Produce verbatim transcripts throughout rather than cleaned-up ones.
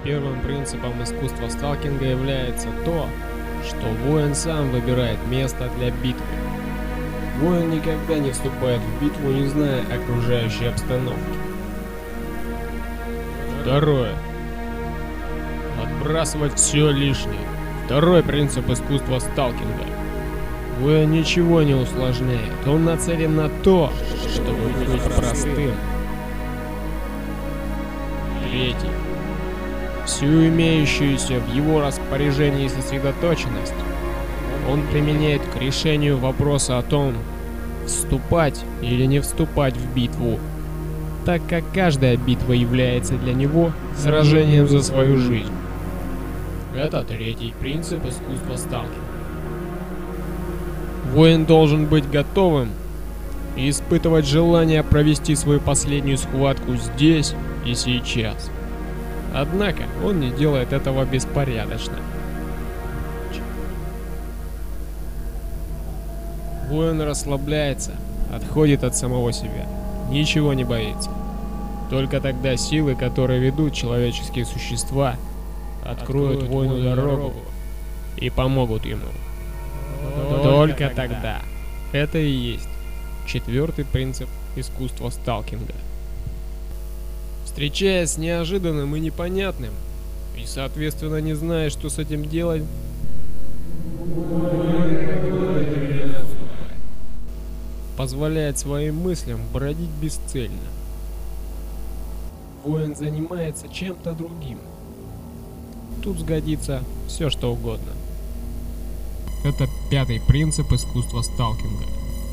Первым принципом искусства сталкинга является то, что воин сам выбирает место для битвы. Воин никогда не вступает в битву, не зная окружающей обстановки. Второе. Отбрасывать все лишнее. Второй принцип искусства сталкинга. Воин ничего не усложняет, он нацелен на то, чтобы быть простым. Третий. Всю имеющуюся в его распоряжении сосредоточенность он применяет к решению вопроса о том, вступать или не вступать в битву, так как каждая битва является для него сражением за свою жизнь. Это третий принцип искусства сталкинга. Воин должен быть готовым и испытывать желание провести свою последнюю схватку здесь и сейчас. Однако он не делает этого беспорядочно. Воин расслабляется, отходит от самого себя, ничего не боится. Только тогда силы, которые ведут человеческие существа, откроют воину дорогу и помогут ему. Только тогда. Это и есть четвертый принцип искусства сталкинга. Встречаясь с неожиданным и непонятным, и соответственно не зная, что с этим делать, позволяет своим мыслям бродить бесцельно. Воин занимается чем-то другим. Тут сгодится все, что угодно. Это пятый принцип искусства сталкинга.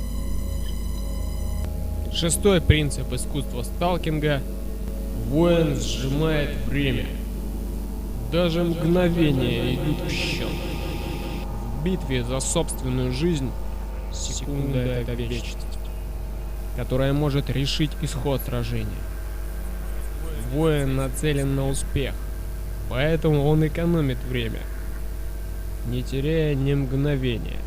Шестой принцип искусства сталкинга. Воин сжимает время. Даже мгновения идут в счет. В битве за собственную жизнь секунда — это вечность, которая может решить исход сражения. Воин нацелен на успех, поэтому он экономит время, не теряя ни мгновения.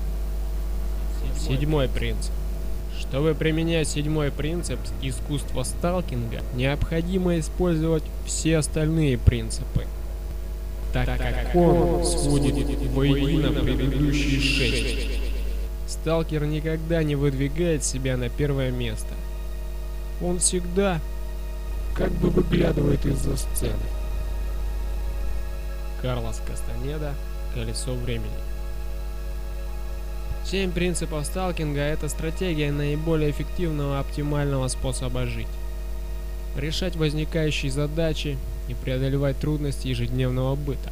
Седьмой принцип. Чтобы применять седьмой принцип искусства сталкинга, необходимо использовать все остальные принципы, так как он сводит воедино предыдущие шесть. Сталкер никогда не выдвигает себя на первое место. Он всегда как бы выглядывает из-за сцены. Карлос Кастанеда «Колесо времени». Семь принципов сталкинга — это стратегия наиболее эффективного оптимального способа жить. Решать возникающие задачи и преодолевать трудности ежедневного быта.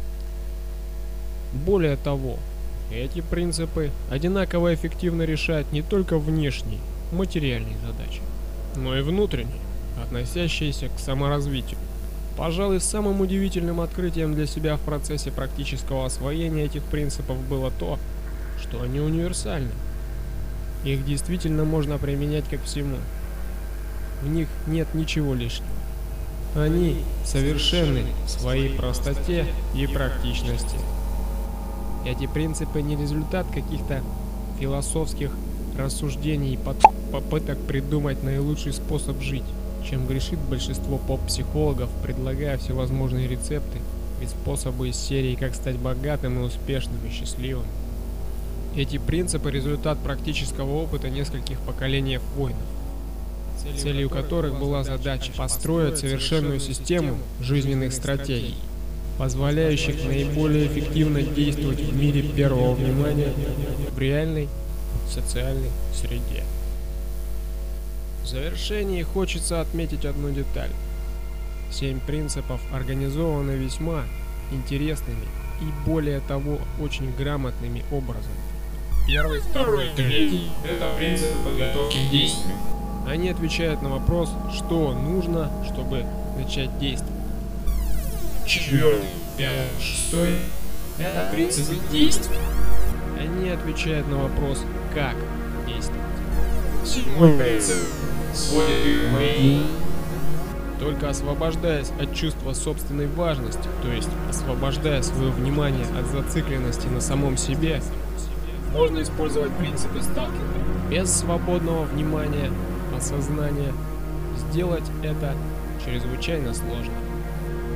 Более того, эти принципы одинаково эффективно решают не только внешние, материальные задачи, но и внутренние, относящиеся к саморазвитию. Пожалуй, самым удивительным открытием для себя в процессе практического освоения этих принципов было то, что они универсальны. Их действительно можно применять ко всему. В них нет ничего лишнего. Они совершенны в своей простоте и практичности. Эти принципы не результат каких-то философских рассуждений и попыток придумать наилучший способ жить, чем грешит большинство поп-психологов, предлагая всевозможные рецепты и способы из серии «Как стать богатым и успешным и счастливым». Эти принципы – результат практического опыта нескольких поколений воинов, целью которых была задача построить совершенную систему жизненных стратегий, позволяющих наиболее эффективно действовать в мире первого внимания в реальной социальной среде. В завершении хочется отметить одну деталь. Семь принципов организованы весьма интересными и, более того, очень грамотными образом. Первый, второй, третий – это принципы подготовки к действию. Они отвечают на вопрос, что нужно, чтобы начать действовать. Четвертый, пятый, шестой – это принципы действия. Они отвечают на вопрос, как действовать. Седьмой принцип сводит мои. Только освобождаясь от чувства собственной важности, то есть освобождая свое внимание от зацикленности на самом себе, можно использовать принципы сталкинга. Без свободного внимания, осознания, сделать это чрезвычайно сложно.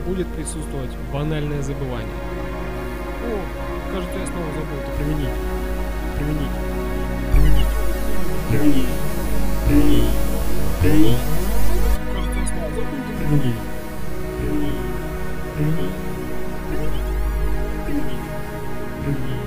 будет присутствовать банальное забывание. О, кажется, я снова забыл это применить. Применить. Применить. Применить. Применить. Применить. Кажется, я снова забыл это применить. Применить. Применить. Применить. Применить. Применить.